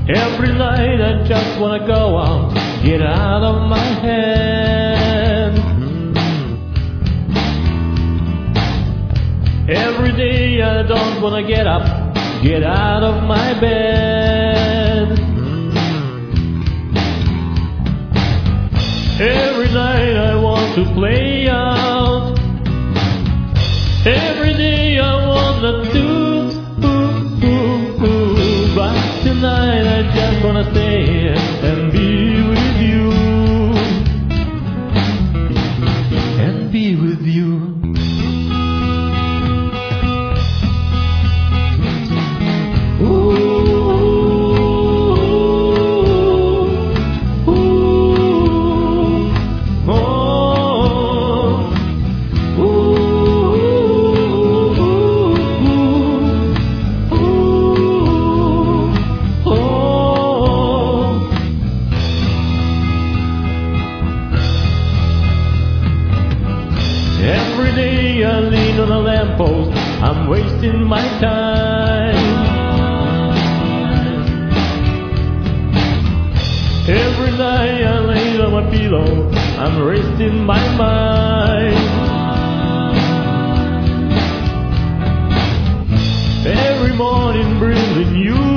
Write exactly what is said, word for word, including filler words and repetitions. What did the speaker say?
Every night I just wanna go out, get out of my head. Every day I don't wanna get up, get out of my bed. Every night I want to play out, every day I wanna do. But tonight I just wanna stay here and be with you, and be with you. Every day I lean on a lamppost, I'm wasting my time. Every night I lay on my pillow, I'm resting my mind. Every morning breathing you